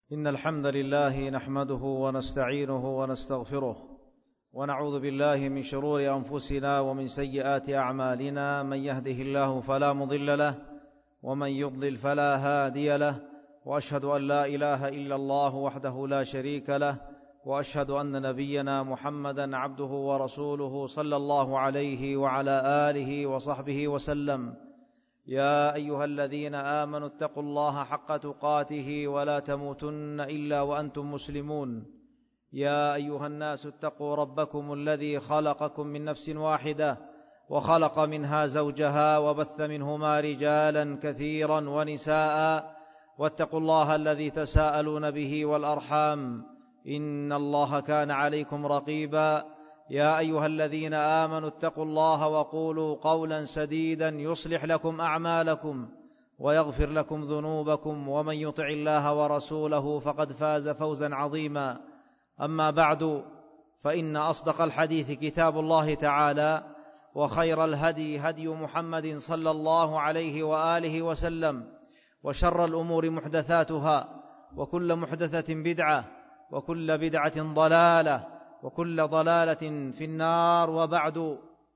إن الحمد لله نحمده ونستعينه ونستغفره ونعوذ بالله من شرور أنفسنا ومن سيئات أعمالنا. من يهده الله فلا مضل له ومن يضلل فلا هادي له، وأشهد أن لا إله إلا الله وحده لا شريك له، وأشهد أن نبينا محمدا عبده ورسوله صلى الله عليه وعلى آله وصحبه وسلم. يا أيها الذين آمنوا اتقوا الله حق تقاته ولا تموتن إلا وأنتم مسلمون. يا أيها الناس اتقوا ربكم الذي خلقكم من نفس واحدة وخلق منها زوجها وبث منهما رجالا كثيرا ونساء، واتقوا الله الذي تساءلون به والأرحام إن الله كان عليكم رقيبا. يا أيها الذين آمنوا اتقوا الله وقولوا قولا سديدا يصلح لكم أعمالكم ويغفر لكم ذنوبكم، ومن يطع الله ورسوله فقد فاز فوزا عظيما. أما بعد، فإن أصدق الحديث كتاب الله تعالى، وخير الهدي هدي محمد صلى الله عليه وآله وسلم، وشر الأمور محدثاتها، وكل محدثة بدعة، وكل بدعة ضلالة، وكل ضلالة في النار. وبعد،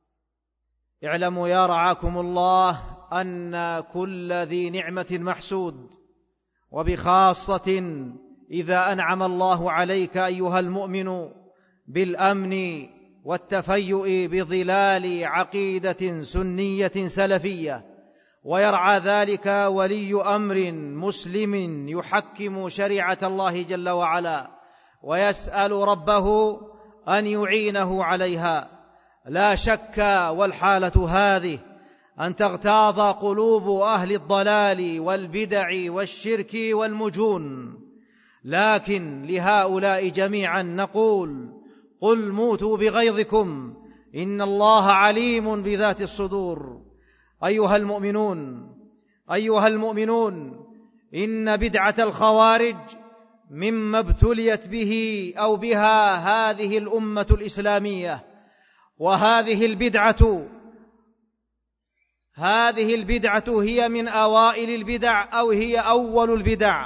اعلموا يا رعاكم الله أن كل ذي نعمة محسود، وبخاصة إذا أنعم الله عليك أيها المؤمن بالأمن والتفيؤ بظلال عقيدة سنية سلفية، ويرعى ذلك ولي أمر مسلم يحكم شريعة الله جل وعلا، ويسأل ربه أن يعينه عليها. لا شك والحالة هذه أن تغتاظ قلوب أهل الضلال والبدع والشرك والمجون، لكن لهؤلاء جميعا نقول: قل موتوا بغيظكم إن الله عليم بذات الصدور. أيها المؤمنون، إن بدعة الخوارج مما ابتليت به أو بها هذه الأمة الإسلامية، وهذه البدعة هي من أوائل البدع أو هي أول البدع،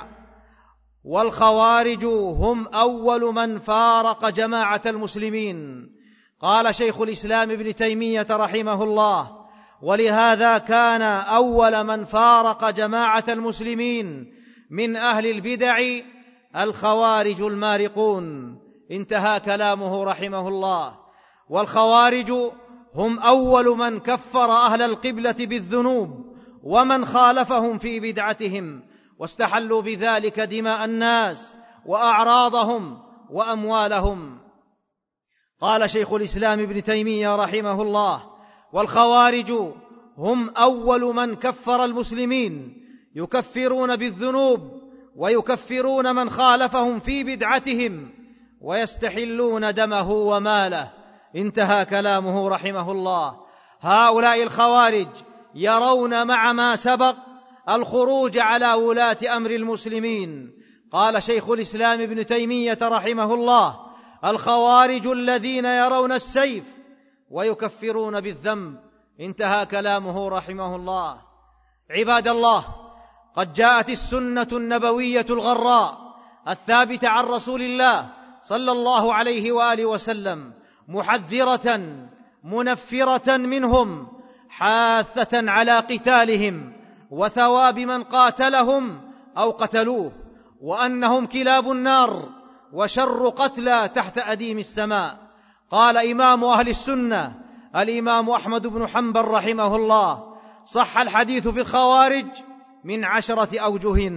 والخوارج هم أول من فارق جماعة المسلمين. قال شيخ الإسلام ابن تيمية رحمه الله: ولهذا كان أول من فارق جماعة المسلمين من أهل البدع الخوارج المارقون. انتهى كلامه رحمه الله. والخوارج هم أول من كفر أهل القبلة بالذنوب ومن خالفهم في بدعتهم، واستحلوا بذلك دماء الناس وأعراضهم وأموالهم. قال شيخ الإسلام ابن تيمية رحمه الله: والخوارج هم أول من كفر المسلمين، يكفرون بالذنوب ويكفرون من خالفهم في بدعتهم ويستحلون دمه وماله. انتهى كلامه رحمه الله. هؤلاء الخوارج يرون مع ما سبق الخروج على ولاة أمر المسلمين. قال شيخ الإسلام ابن تيمية رحمه الله: الخوارج الذين يرون السيف ويكفرون بالذنب. انتهى كلامه رحمه الله. عباد الله، قد جاءت السنة النبوية الغراء الثابتة عن رسول الله صلى الله عليه وآله وسلم محذرة منفرة منهم، حاثة على قتالهم وثواب من قاتلهم أو قتلوه، وأنهم كلاب النار وشر قتلى تحت أديم السماء. قال إمام أهل السنة الإمام أحمد بن حنبل رحمه الله: صح الحديث في الخوارج من 10 أوجه.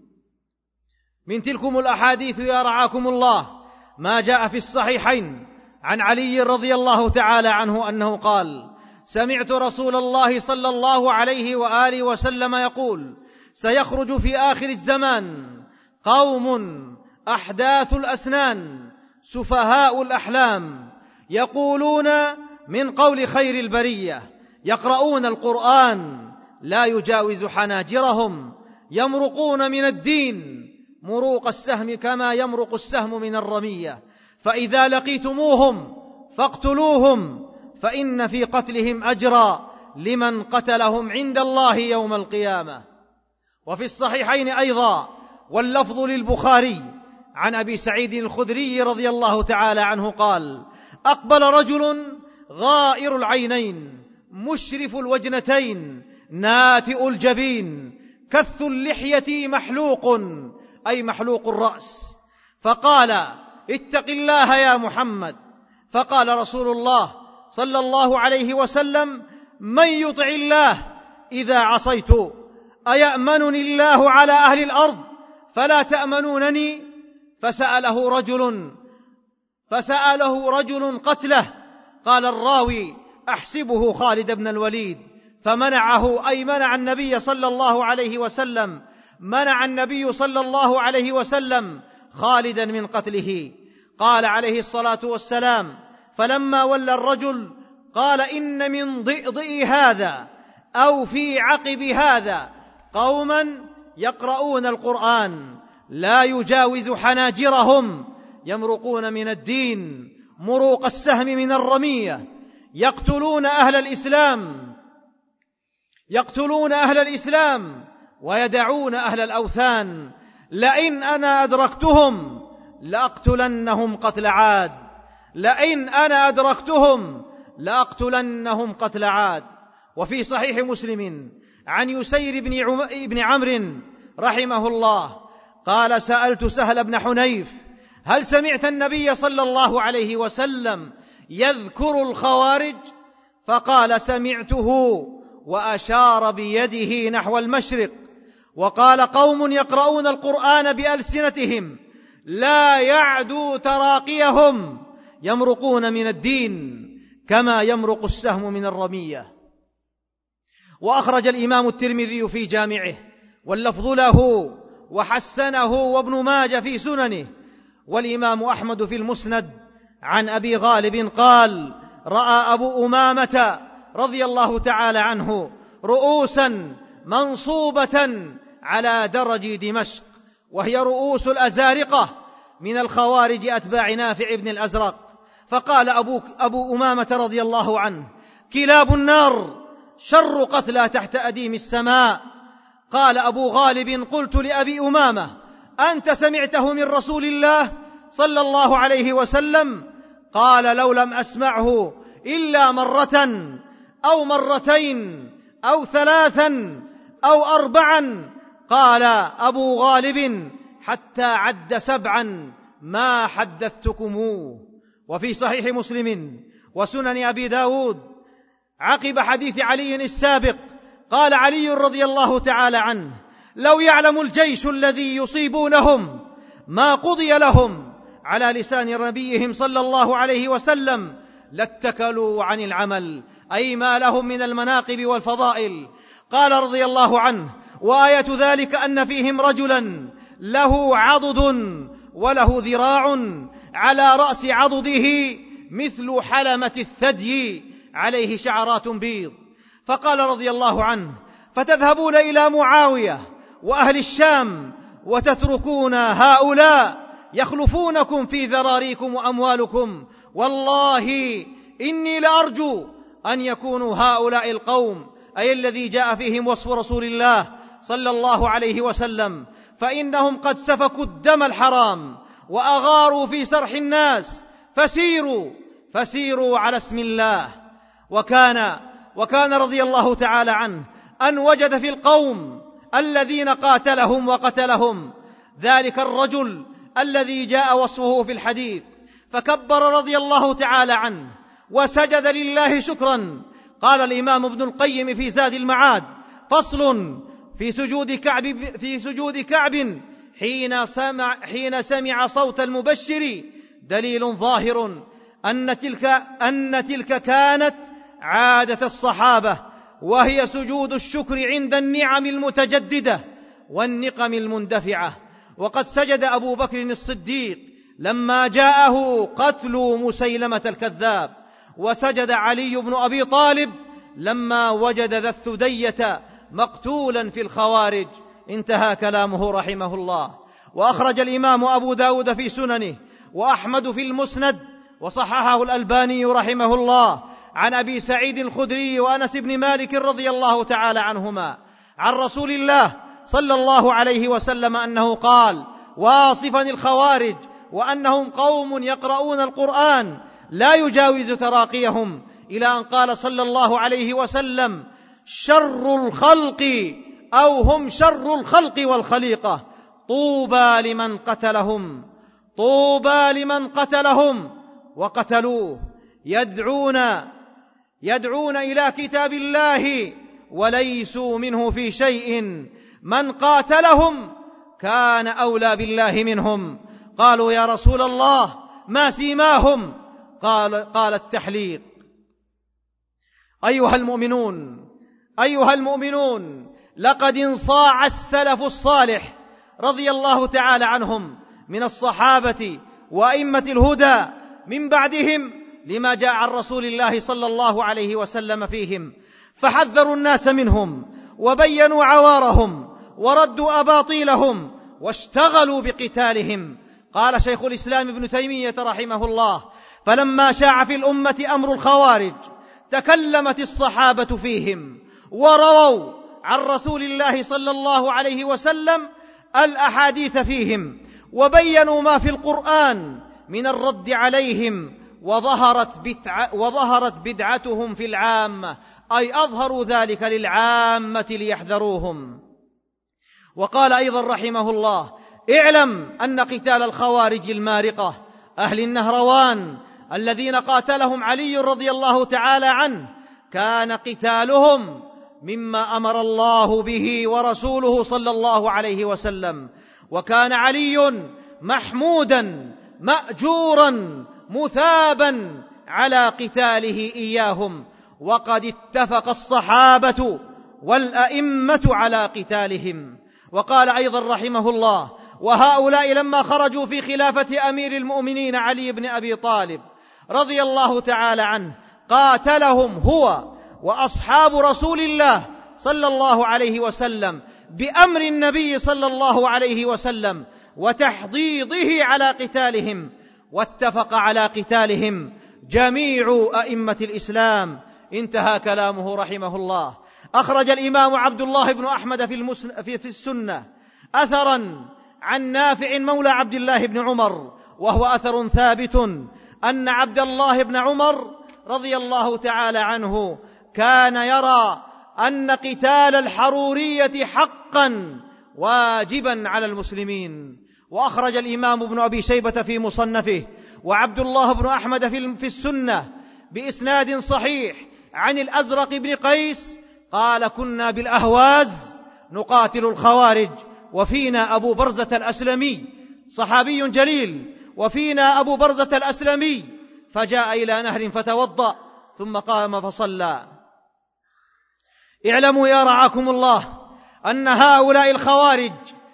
من تلكم الأحاديث يا رعاكم الله ما جاء في الصحيحين عن علي رضي الله تعالى عنه أنه قال: سمعت رسول الله صلى الله عليه وآله وسلم يقول: سيخرج في آخر الزمان قوم أحداث الأسنان سفهاء الأحلام، يقولون من قول خير البرية، يقرؤون القرآن لا يجاوز حناجرهم، يمرقون من الدين مروق السهم كما يمرق السهم من الرمية، فإذا لقيتموهم فاقتلوهم، فإن في قتلهم أجرا لمن قتلهم عند الله يوم القيامة. وفي الصحيحين أيضا واللفظ للبخاري عن أبي سعيد الخدري رضي الله تعالى عنه قال: أقبل رجل غائر العينين مشرف الوجنتين ناتئ الجبين كث اللحية محلوق، أي محلوق الرأس، فقال: اتق الله يا محمد. فقال رسول الله صلى الله عليه وسلم: من يطع الله إذا عصيت أيأمنني الله على أهل الأرض فلا تأمنونني؟ فسأله رجل قتله. قال الراوي: أحسبه خالد بن الوليد، فمنعه، أي منع النبي صلى الله عليه وسلم خالدا من قتله. قال عليه الصلاة والسلام: فلما ولى الرجل قال: إن من ضئضئ هذا أو في عقب هذا قوما يقرؤون القرآن لا يجاوز حناجرهم يمرقون من الدين مروق السهم من الرمية، يقتلون أهل الإسلام ويدعون أهل الأوثان، لئن أنا أدركتهم لأقتلنهم قتل عاد. وفي صحيح مسلم عن يسير بن عمرو رحمه الله قال: سألت سهل بن حنيف: هل سمعت النبي صلى الله عليه وسلم يذكر الخوارج؟ فقال: سمعته، وأشار بيده نحو المشرق، وقال: قوم يقرؤون القرآن بألسنتهم لا يعدو تراقيهم يمرقون من الدين كما يمرق السهم من الرمية. وأخرج الإمام الترمذي في جامعه واللفظ له وحسنه وابن ماجه في سننه، والإمام أحمد في المسند عن أبي غالب قال: رأى أبو أمامة رضي الله تعالى عنه رؤوسا منصوبة على درج دمشق، وهي رؤوس الأزارقة من الخوارج أتباع نافع بن الأزرق. فقال أبو أمامة رضي الله عنه: كلاب النار شر قتلى تحت أديم السماء. قال أبو غالب: قلت لأبي أمامة: أنت سمعته من رسول الله صلى الله عليه وسلم؟ قال: لو لم أسمعه إلا مرة أو مرتين أو ثلاثا أو أربعا. قال أبو غالب: حتى عد 7 ما حدثتكموه. وفي صحيح مسلم وسنن أبي داود عقب حديث علي السابق قال علي رضي الله تعالى عنه: لو يعلم الجيش الذي يصيبونهم ما قضي لهم على لسان نبيهم صلى الله عليه وسلم لاتكلوا عن العمل، أي ما لهم من المناقب والفضائل. قال رضي الله عنه: وآية ذلك أن فيهم رجلا له عضد وله ذراع على رأس عضده مثل حلمة الثدي عليه شعرات بيض. فقال رضي الله عنه: فتذهبون إلى معاوية وأهل الشام وتتركون هؤلاء يخلفونكم في ذراريكم وأموالكم، والله إني لأرجو أن يكونوا هؤلاء القوم، أي الذي جاء فيهم وصف رسول الله صلى الله عليه وسلم، فإنهم قد سفكوا الدم الحرام وأغاروا في سرح الناس، فسيروا على اسم الله. وكان رضي الله تعالى عنه أن وجد في القوم الذين قاتلهم وقتلهم ذلك الرجل الذي جاء وصفه في الحديث، فكبر رضي الله تعالى عنه وسجد لله شكرا. قال الإمام ابن القيم في زاد المعاد: فصل في سجود كعب حين سمع صوت المبشر دليل ظاهر أن تلك كانت عادة الصحابة، وهي سجود الشكر عند النعم المتجددة والنقم المندفعة. وقد سجد أبو بكر الصديق لما جاءه قتل مسيلمة الكذاب، وسجد علي بن أبي طالب لما وجد ذا الثدية مقتولا في الخوارج. انتهى كلامه رحمه الله. وأخرج الإمام أبو داود في سننه وأحمد في المسند وصححه الألباني رحمه الله عن أبي سعيد الخدري وأنس بن مالك رضي الله تعالى عنهما عن رسول الله صلى الله عليه وسلم أنه قال واصفا الخوارج وأنهم قوم يقرؤون القرآن لا يجاوز تراقيهم، إلى أن قال صلى الله عليه وسلم شر الخلق أو هم شر الخلق والخليقة، طوبى لمن قتلهم وقتلوه، يدعون إلى كتاب الله وليسوا منه في شيء، من قاتلهم كان أولى بالله منهم. قالوا يا رسول الله ما سيماهم؟ قال التحليق. أيها المؤمنون، لقد انصاع السلف الصالح رضي الله تعالى عنهم من الصحابة وأئمة الهدى من بعدهم لما جاء عن رسول الله صلى الله عليه وسلم فيهم، فحذروا الناس منهم وبينوا عوارهم وردوا أباطيلهم واشتغلوا بقتالهم. قال شيخ الإسلام ابن تيمية رحمه الله: فلما شاع في الأمة أمر الخوارج تكلمت الصحابة فيهم ورووا عن رسول الله صلى الله عليه وسلم الأحاديث فيهم، وبينوا ما في القرآن من الرد عليهم، وظهرت بدعتهم في العامة، أي أظهروا ذلك للعامة ليحذروهم. وقال أيضا رحمه الله: اعلم أن قتال الخوارج المارقة أهل النهروان الذين قاتلهم علي رضي الله تعالى عنه كان قتالهم مما أمر الله به ورسوله صلى الله عليه وسلم، وكان علي محمودا مأجورا مثابا على قتاله إياهم، وقد اتفق الصحابة والأئمة على قتالهم. وقال أيضا رحمه الله: وهؤلاء لما خرجوا في خلافة أمير المؤمنين علي بن أبي طالب رضي الله تعالى عنه قاتلهم هو وأصحاب رسول الله صلى الله عليه وسلم بأمر النبي صلى الله عليه وسلم وتحضيضه على قتالهم، واتفق على قتالهم جميع أئمة الإسلام. انتهى كلامه رحمه الله. أخرج الإمام عبد الله بن أحمد في السنة أثرا عن نافع مولى عبد الله بن عمر، وهو أثر ثابت، أن عبد الله بن عمر رضي الله تعالى عنه كان يرى أن قتال الحرورية حقا واجبا على المسلمين. وأخرج الإمام ابن أبي شيبة في مصنفه وعبد الله بن أحمد في السنة بإسناد صحيح عن الأزرق بن قيس قال: كنا بالأهواز نقاتل الخوارج، وفينا أبو برزة الأسلمي صحابي جليل، وفينا أبو برزة الأسلمي، فجاء إلى نهر فتوضأ ثم قام فصلى. اعلموا يا رعاكم الله أن هؤلاء الخوارج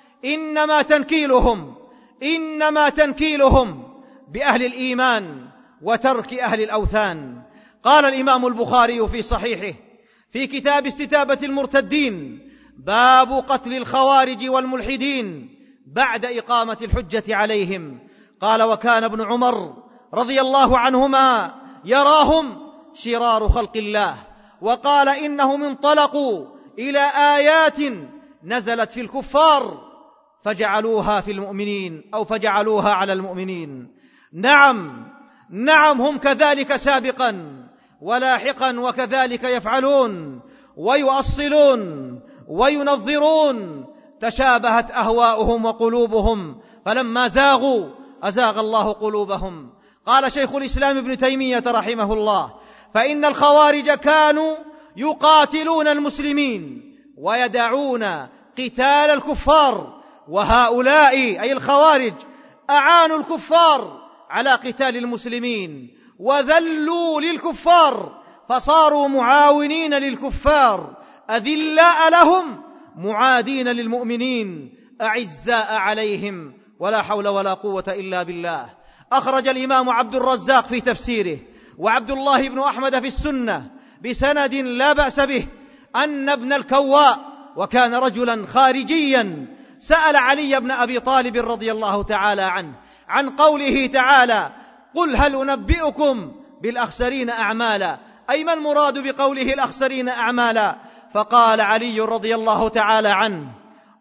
إنما تنكيلهم بأهل الإيمان وترك أهل الأوثان. قال الإمام البخاري في صحيحه في كتاب استتابة المرتدين: باب قتل الخوارج والملحدين بعد إقامة الحجة عليهم. قال: وكان ابن عمر رضي الله عنهما يراهم شرار خلق الله، وقال: إنهم انطلقوا إلى آيات نزلت في الكفار فجعلوها في المؤمنين أو فجعلوها على المؤمنين. نعم هم كذلك سابقا ولاحقا، وكذلك يفعلون ويؤصلون وينظرون، تشابهت أهواؤهم وقلوبهم، فلما زاغوا أزاغ الله قلوبهم. قال شيخ الإسلام ابن تيمية رحمه الله: فإن الخوارج كانوا يقاتلون المسلمين ويدعون قتال الكفار، وهؤلاء أي الخوارج أعانوا الكفار على قتال المسلمين وذلوا للكفار، فصاروا معاونين للكفار، أذلاء لهم معادين للمؤمنين، أعزاء عليهم، ولا حول ولا قوة إلا بالله. أخرج الإمام عبد الرزاق في تفسيره وعبد الله بن أحمد في السنة بسند لا بأس به أن ابن الكواء، وكان رجلا خارجيا، سأل علي بن أبي طالب رضي الله تعالى عنه عن قوله تعالى: قل هل أنبئكم بالأخسرين أعمالا، أي ما المراد بقوله الأخسرين أعمالا؟ فقال علي رضي الله تعالى عنه: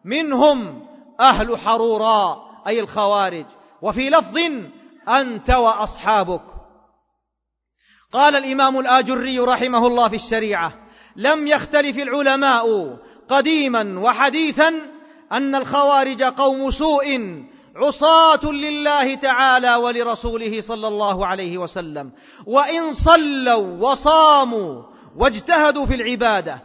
منهم أهل حروراء أي الخوارج، وفي لفظ أنت وأصحابك. قال الإمام الآجري رحمه الله في الشريعة: لم يختلف العلماء قديما وحديثا أن الخوارج قوم سوء عصاة لله تعالى ولرسوله صلى الله عليه وسلم، وإن صلوا وصاموا واجتهدوا في العبادة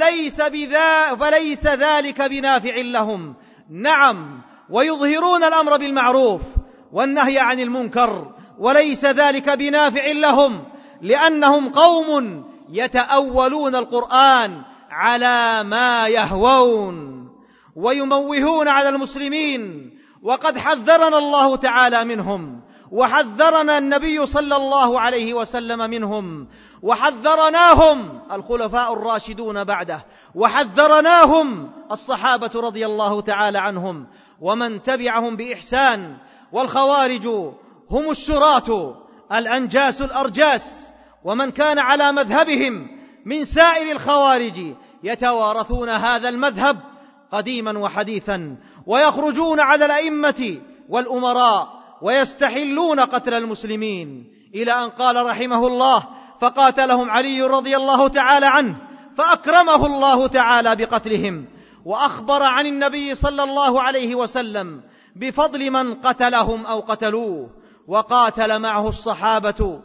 فليس ذلك بنافع لهم. نعم، ويظهرون الأمر بالمعروف والنهي عن المنكر، وليس ذلك بنافع لهم، لأنهم قوم يتأولون القرآن على ما يهوون ويموهون على المسلمين، وقد حذرنا الله تعالى منهم، وحذرنا النبي صلى الله عليه وسلم منهم، وحذرناهم الخلفاء الراشدون بعده، وحذرناهم الصحابة رضي الله تعالى عنهم ومن تبعهم بإحسان. والخوارج هم الشراة الأنجاس الأرجاس، ومن كان على مذهبهم من سائر الخوارج يتوارثون هذا المذهب قديما وحديثا، ويخرجون على الأئمة والأمراء ويستحلون قتل المسلمين، إلى أن قال رحمه الله: فقاتلهم علي رضي الله تعالى عنه فأكرمه الله تعالى بقتلهم، وأخبر عن النبي صلى الله عليه وسلم بفضل من قتلهم أو قتلوه، وقاتل معه الصحابة،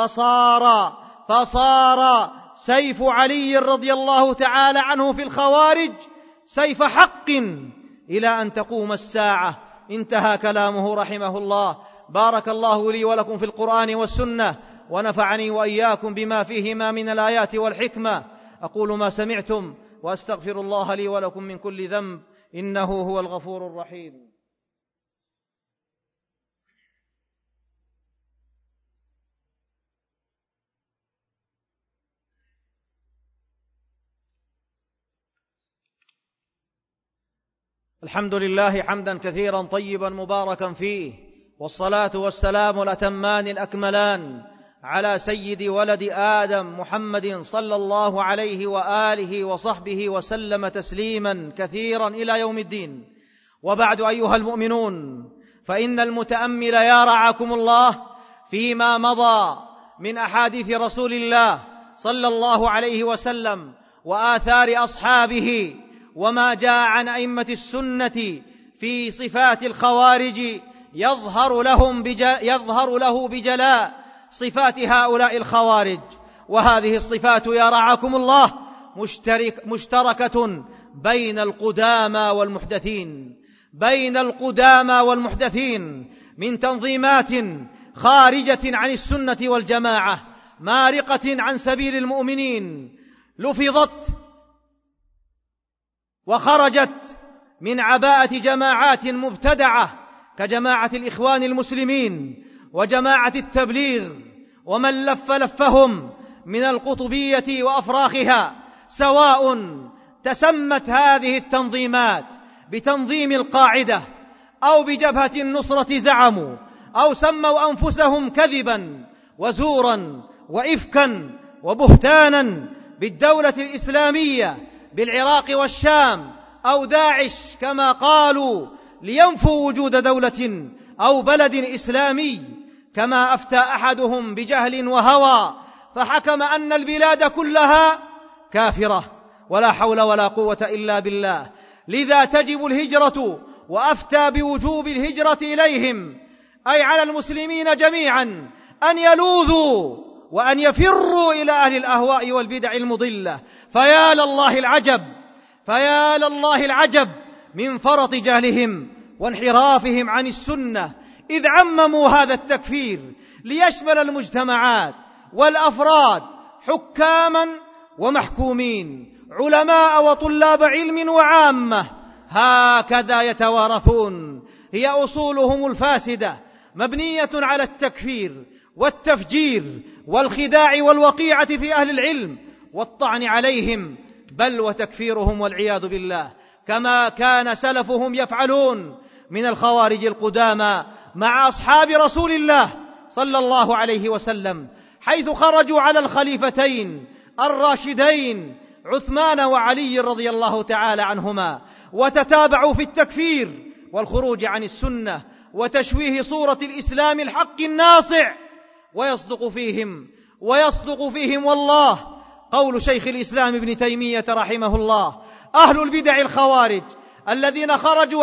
فصار سيف علي رضي الله تعالى عنه في الخوارج سيف حق إلى أن تقوم الساعة. انتهى كلامه رحمه الله. بارك الله لي ولكم في القرآن والسنة، ونفعني وإياكم بما فيهما من الآيات والحكمة. أقول ما سمعتم، وأستغفر الله لي ولكم من كل ذنب، إنه هو الغفور الرحيم. الحمد لله حمدا كثيرا طيبا مباركا فيه، والصلاة والسلام الأتمان الأكملان على سيد ولد آدم محمد صلى الله عليه وآله وصحبه وسلم تسليما كثيرا إلى يوم الدين. وبعد أيها المؤمنون، فإن المتأمل يا رعاكم الله فيما مضى من أحاديث رسول الله صلى الله عليه وسلم وآثار أصحابه، وما جاء عن أئمة السنة في صفات الخوارج، يظهر له بجلاء صفات هؤلاء الخوارج. وهذه الصفات يا رعاكم الله مشتركة بين القدامى والمحدثين من تنظيمات خارجة عن السنة والجماعة، مارقة عن سبيل المؤمنين، لفظت وخرجت من عباءة جماعات مبتدعة كجماعة الإخوان المسلمين وجماعة التبليغ، ومن لفهم من القطبية وأفراخها، سواء تسمت هذه التنظيمات بتنظيم القاعدة أو بجبهة النصرة زعموا، أو سموا أنفسهم كذبا وزورا وإفكا وبهتانا بالدولة الإسلامية بالعراق والشام، أو داعش كما قالوا، لينفوا وجود دولة أو بلد إسلامي، كما أفتى أحدهم بجهل وهوى فحكم أن البلاد كلها كافرة، ولا حول ولا قوة إلا بالله. لذا تجب الهجرة، وأفتى بوجوب الهجرة إليهم، أي على المسلمين جميعا أن يلوذوا وأن يفروا إلى أهل الأهواء والبدع المضلة. فيا لله العجب من فرط جهلهم وانحرافهم عن السنة، إذ عمموا هذا التكفير ليشمل المجتمعات والأفراد، حكاما ومحكومين، علماء وطلاب علم وعامة، هكذا يتوارثون. هي أصولهم الفاسدة مبنية على التكفير والتفجير والخداع والوقيعة في أهل العلم والطعن عليهم، بل وتكفيرهم والعياذ بالله، كما كان سلفهم يفعلون من الخوارج القدامى مع أصحاب رسول الله صلى الله عليه وسلم، حيث خرجوا على الخليفتين الراشدين عثمان وعلي رضي الله تعالى عنهما، وتتابعوا في التكفير والخروج عن السنة وتشويه صورة الإسلام الحق الناصع، ويصدق فيهم والله قول شيخ الإسلام ابن تيمية رحمه الله: أهل البدع الخوارج الذين خرجوا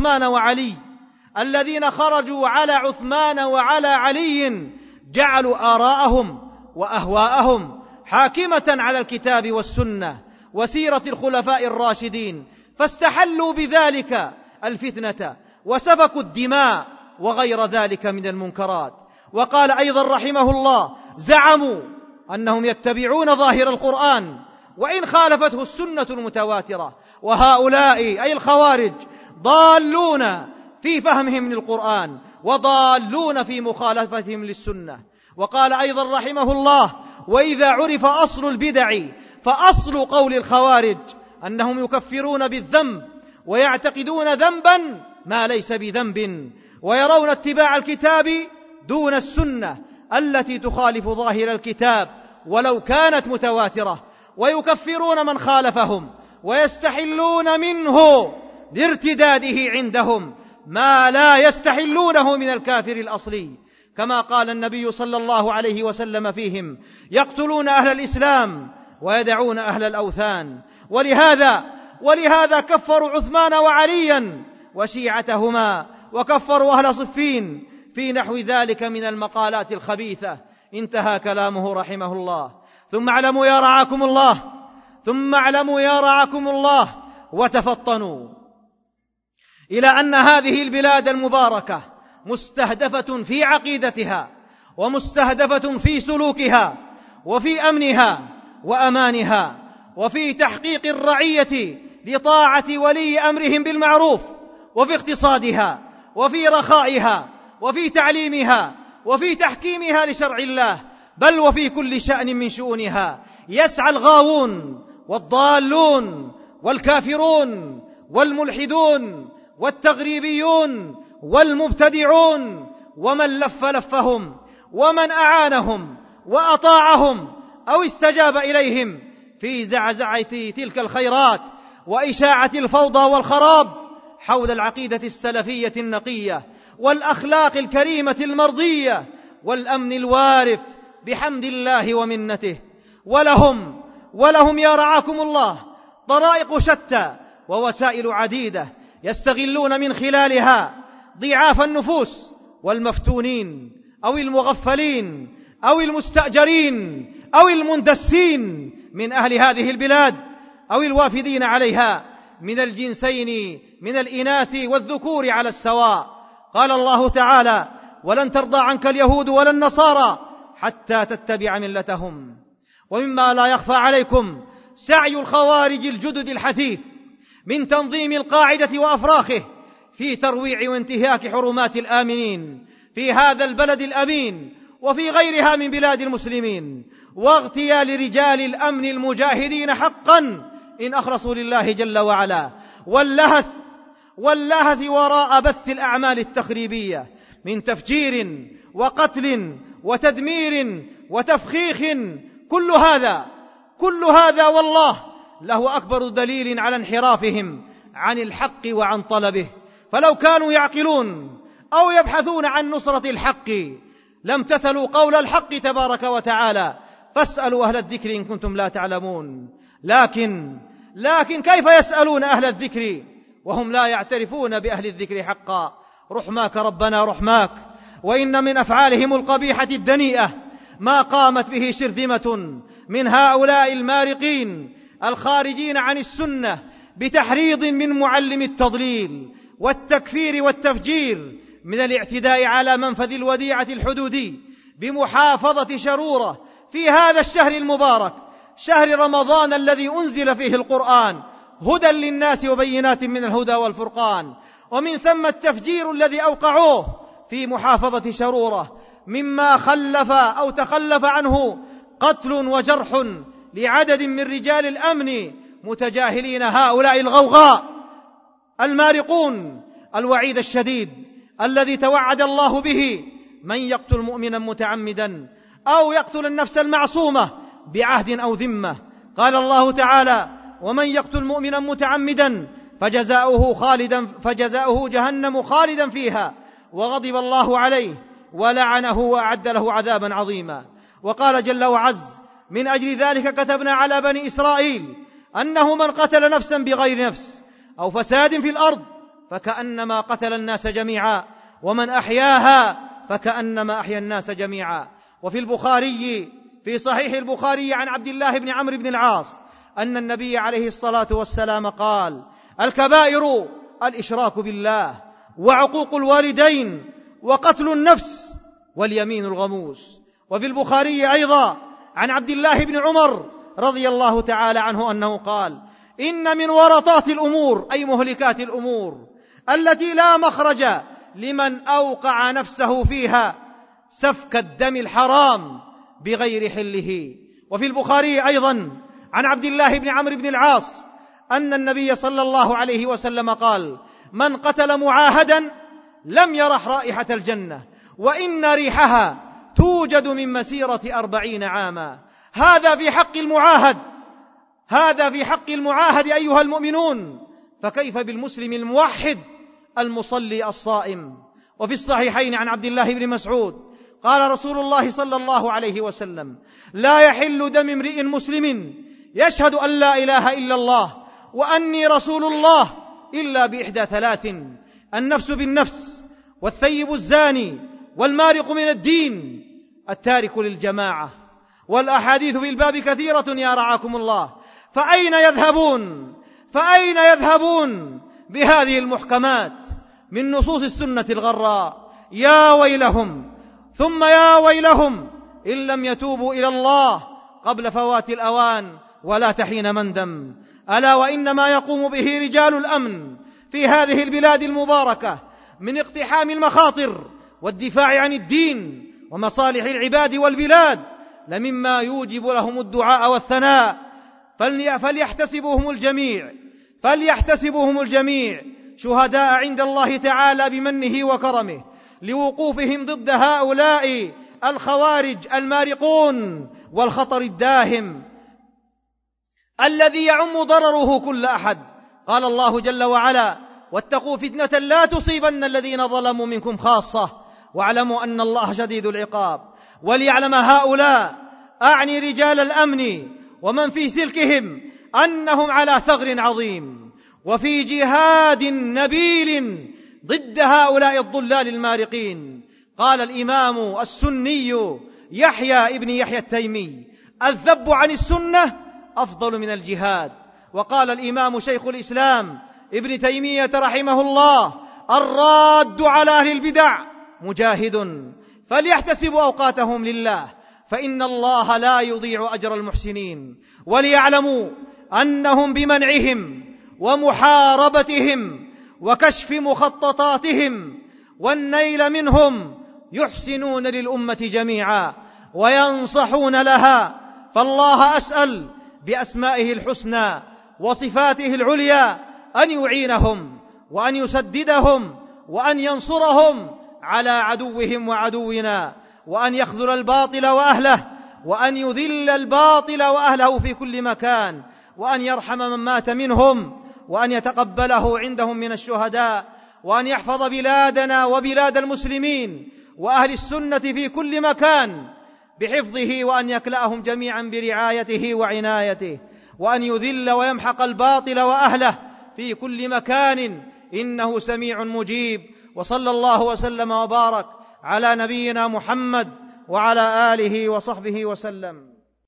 على عثمان وعلى علي جعلوا آراءهم وأهواءهم حاكمة على الكتاب والسنة وسيرة الخلفاء الراشدين، فاستحلوا بذلك الفتنة وسفكوا الدماء وغير ذلك من المنكرات. وقال أيضا رحمه الله: زعموا أنهم يتبعون ظاهر القرآن وإن خالفته السنة المتواترة، وهؤلاء أي الخوارج ضالون في فهمهم للقرآن وضالون في مخالفتهم للسنة. وقال أيضا رحمه الله: وإذا عرف أصل البدع فأصل قول الخوارج أنهم يكفرون بالذنب ويعتقدون ذنبا ما ليس بذنب، ويرون اتباع الكتاب دون السنة التي تخالف ظاهر الكتاب ولو كانت متواترة، ويكفرون من خالفهم ويستحلون منه لارتداده عندهم ما لا يستحلونه من الكافر الأصلي، كما قال النبي صلى الله عليه وسلم فيهم: يقتلون أهل الإسلام ويدعون أهل الأوثان. ولهذا كفروا عثمان وعليا وشيعتهما، وكفروا أهل صفين في نحو ذلك من المقالات الخبيثة. انتهى كلامه رحمه الله. ثم اعلموا يا رعاكم الله وتفطنوا إلى أن هذه البلاد المباركة مستهدفة في عقيدتها، ومستهدفة في سلوكها، وفي أمنها وأمانها، وفي تحقيق الرعية لطاعة ولي أمرهم بالمعروف، وفي اقتصادها، وفي رخائها، وفي تعليمها، وفي تحكيمها لشرع الله، بل وفي كل شأن من شؤونها. يسعى الغاوون والضالون والكافرون والملحدون والتغريبيون والمبتدعون ومن لفهم ومن أعانهم وأطاعهم أو استجاب إليهم في زعزعة تلك الخيرات وإشاعة الفوضى والخراب حول العقيدة السلفية النقية والأخلاق الكريمة المرضية والأمن الوارف بحمد الله ومنته. ولهم يا رعاكم الله طرائق شتى ووسائل عديدة يستغلون من خلالها ضعاف النفوس والمفتونين أو المغفلين أو المستأجرين أو المندسين من أهل هذه البلاد أو الوافدين عليها من الجنسين من الإناث والذكور على السواء. قال الله تعالى: ولن ترضى عنك اليهود ولا النصارى حتى تتبع ملتهم. ومما لا يخفى عليكم سعي الخوارج الجدد الحثيث من تنظيم القاعدة وأفراخه في ترويع وانتهاك حرمات الآمنين في هذا البلد الأمين وفي غيرها من بلاد المسلمين، واغتيال رجال الأمن المجاهدين حقا إن أخلصوا لله جل وعلا، واللهث وراء بث الأعمال التخريبية من تفجير وقتل وتدمير وتفخيخ. كل هذا والله له أكبر دليل على انحرافهم عن الحق وعن طلبه. فلو كانوا يعقلون أو يبحثون عن نصرة الحق لامتثلوا قول الحق تبارك وتعالى: فاسألوا أهل الذكر إن كنتم لا تعلمون. لكن كيف يسألون أهل الذكر وهم لا يعترفون بأهل الذكر حقا؟ رحماك ربنا رحماك. وإن من أفعالهم القبيحة الدنيئة ما قامت به شرذمة من هؤلاء المارقين الخارجين عن السنة بتحريض من معلم التضليل والتكفير والتفجير من الاعتداء على منفذ الوديعة الحدودي بمحافظة شرورة في هذا الشهر المبارك، شهر رمضان الذي أنزل فيه القرآن هدى للناس وبينات من الهدى والفرقان. ومن ثم التفجير الذي أوقعوه في محافظة شرورة مما خلف أو تخلف عنه قتل وجرح لعدد من رجال الأمن متجاهلين هؤلاء الغوغاء المارقون الوعيد الشديد الذي توعد الله به من يقتل مؤمنا متعمدا أو يقتل النفس المعصومة بعهد أو ذمة. قال الله تعالى: ومن يقتل مؤمنا متعمدا فجزاؤه جهنم خالدا فيها وغضب الله عليه ولعنه وأعد له عذابا عظيما. وقال جل وعز: من أجل ذلك كتبنا على بني إسرائيل أنه من قتل نفسا بغير نفس أو فساد في الأرض فكأنما قتل الناس جميعا ومن أحياها فكأنما أحيا الناس جميعا. وفي البخاري في صحيح البخاري عن عبد الله بن عمرو بن العاص أن النبي عليه الصلاة والسلام قال: الكبائر الإشراك بالله وعقوق الوالدين وقتل النفس واليمين الغموس. وفي البخاري أيضا عن عبد الله بن عمر رضي الله تعالى عنه أنه قال: إن من ورطات الأمور أي مهلكات الأمور التي لا مخرج لمن أوقع نفسه فيها سفك الدم الحرام بغير حله. وفي البخاري أيضا عن عبد الله بن عمرو بن العاص أن النبي صلى الله عليه وسلم قال: من قتل معاهدا لم يرح رائحة الجنة وإن ريحها توجد من مسيرة 40 عاما. هذا في حق المعاهد أيها المؤمنون، فكيف بالمسلم الموحد المصلي الصائم؟ وفي الصحيحين عن عبد الله بن مسعود قال رسول الله صلى الله عليه وسلم: لا يحل دم امرئ مسلم يشهد أن لا إله إلا الله وأني رسول الله إلا بإحدى 3: النفس بالنفس والثيب الزاني والمارق من الدين التارك للجماعة. والأحاديث في الباب كثيرة يا رعاكم الله، فأين يذهبون بهذه المحكمات من نصوص السنة الغراء؟ يا ويلهم ثم يا ويلهم إن لم يتوبوا إلى الله قبل فوات الأوان ولا تحين مندم. ألا وإنما يقوم به رجال الأمن في هذه البلاد المباركة من اقتحام المخاطر والدفاع عن الدين ومصالح العباد والبلاد لمما يوجب لهم الدعاء والثناء، فليحتسبهم الجميع شهداء عند الله تعالى بمنه وكرمه لوقوفهم ضد هؤلاء الخوارج المارقون والخطر الداهم الذي يعم ضرره كل أحد. قال الله جل وعلا: واتقوا فتنة لا تصيبن الذين ظلموا منكم خاصة واعلموا أن الله شديد العقاب. وليعلم هؤلاء، أعني رجال الأمن ومن في سلكهم، أنهم على ثغر عظيم وفي جهاد نبيل ضد هؤلاء الضلال المارقين. قال الإمام السني يحيى ابن يحيى التيمي: الذب عن السنة أفضل من الجهاد. وقال الإمام شيخ الإسلام ابن تيمية رحمه الله: الراد على أهل البدع مجاهد، فليحتسبوا أوقاتهم لله فإن الله لا يضيع أجر المحسنين. وليعلموا أنهم بمنعهم ومحاربتهم وكشف مخططاتهم والنيل منهم يحسنون للأمة جميعا وينصحون لها. فالله أسأل بأسمائه الحسنى وصفاته العليا أن يعينهم وأن يسددهم وأن ينصرهم على عدوهم وعدونا، وأن يخذل الباطل وأهله، وأن يذل الباطل وأهله في كل مكان، وأن يرحم من مات منهم، وأن يتقبله عندهم من الشهداء، وأن يحفظ بلادنا وبلاد المسلمين وأهل السنة في كل مكان بحفظه، وأن يكلأهم جميعا برعايته وعنايته، وأن يذل ويمحق الباطل وأهله في كل مكان، إنه سميع مجيب. وصلى الله وسلم وبارك على نبينا محمد وعلى آله وصحبه وسلم.